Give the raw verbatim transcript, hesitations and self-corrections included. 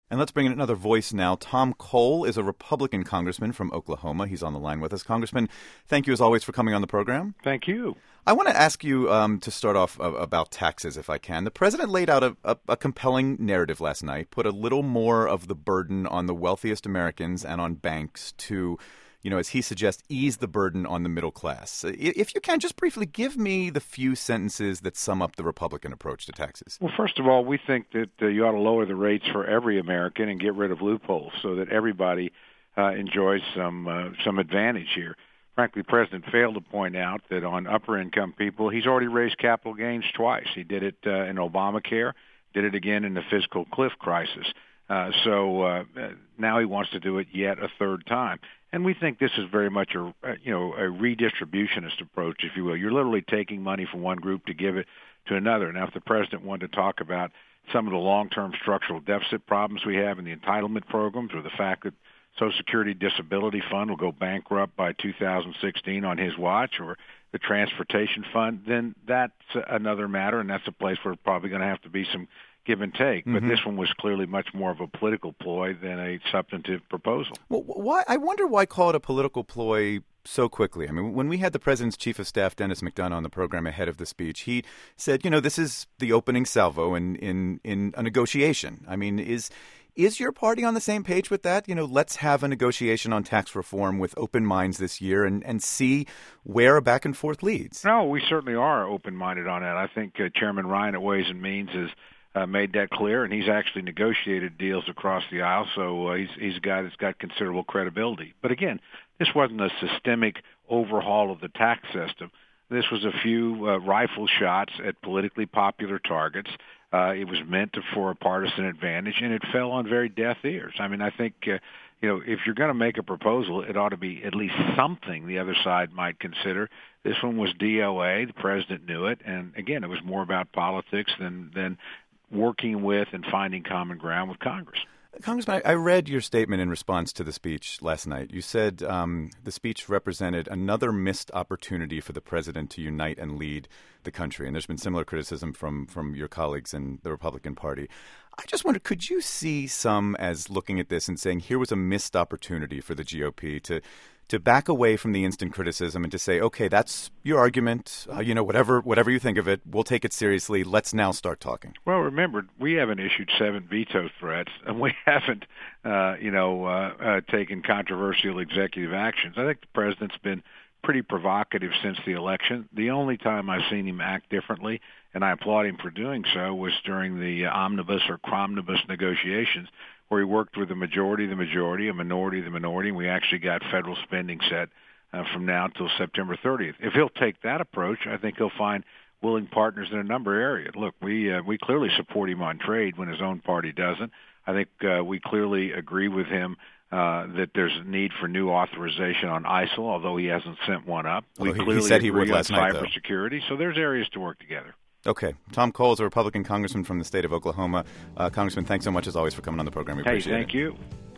And let's bring in another voice now. Tom Cole is a Republican congressman from Oklahoma. He's on the line with us. Congressman, thank you as always for coming on the program. Thank you. I want to ask you um, to start off uh, about taxes, if I can. The president laid out a, a, a compelling narrative last night, put a little more of the burden on the wealthiest Americans and on banks to, you know, as he suggests, ease the burden on the middle class. If you can, just briefly give me the few sentences that sum up the Republican approach to taxes. Well, first of all, we think that uh, you ought to lower the rates for every American and get rid of loopholes so that everybody uh, enjoys some uh, some advantage here. Frankly, the president failed to point out that on upper-income people, he's already raised capital gains twice. He did it uh, in Obamacare, did it again in the fiscal cliff crisis. Uh, so uh, now he wants to do it yet a third time. And we think this is very much a, you know, a redistributionist approach, if you will. You're literally taking money from one group to give it to another. Now, if the president wanted to talk about some of the long-term structural deficit problems we have in the entitlement programs, or the fact that Social Security Disability Fund will go bankrupt by two thousand sixteen on his watch, or the Transportation Fund, then that's another matter, and that's a place where it's probably going to have to be some give and take. But mm-hmm. this one was clearly much more of a political ploy than a substantive proposal. Well, why? I wonder why call it a political ploy so quickly. I mean, when we had the president's chief of staff, Dennis McDonough, on the program ahead of the speech, he said, you know, this is the opening salvo in, in, in a negotiation. I mean, is is your party on the same page with that? You know, let's have a negotiation on tax reform with open minds this year and, and see where a back and forth leads. No, we certainly are open-minded on that. I think uh, Chairman Ryan at Ways and Means is Uh, made that clear, and he's actually negotiated deals across the aisle, so uh, he's, he's a guy that's got considerable credibility. But again, this wasn't a systemic overhaul of the tax system. This was a few uh, rifle shots at politically popular targets. Uh, it was meant to, for a partisan advantage, and it fell on very deaf ears. I mean, I think, uh, you know, if you're going to make a proposal, it ought to be at least something the other side might consider. This one was D O A. The president knew it, and again, it was more about politics than than working with and finding common ground with Congress. Congressman, I read your statement in response to the speech last night. You said um, the speech represented another missed opportunity for the president to unite and lead the country. And there's been similar criticism from, from your colleagues in the Republican Party. I just wonder, could you see some as looking at this and saying here was a missed opportunity for the G O P to to back away from the instant criticism and to say, okay, that's your argument, uh, you know, whatever whatever you think of it, we'll take it seriously. Let's now start talking. Well, remember, we haven't issued seven veto threats, and we haven't, uh, you know, uh, uh, taken controversial executive actions. I think the president's been pretty provocative since the election. The only time I've seen him act differently, and I applaud him for doing so, was during the uh, omnibus or cromnibus negotiations, where he worked with the majority of the majority, a minority of the minority, and we actually got federal spending set uh, from now until September thirtieth. If he'll take that approach, I think he'll find willing partners in a number of areas. Look, we uh, we clearly support him on trade when his own party doesn't. I think uh, we clearly agree with him uh, that there's a need for new authorization on I S I L, although he hasn't sent one up. Well, we he, clearly he said he agree would on last night, though. cybersecurity, so there's areas to work together. Okay. Tom Cole is a Republican congressman from the state of Oklahoma. Uh, Congressman, thanks so much, as always, for coming on the program. We hey, appreciate thank it. you.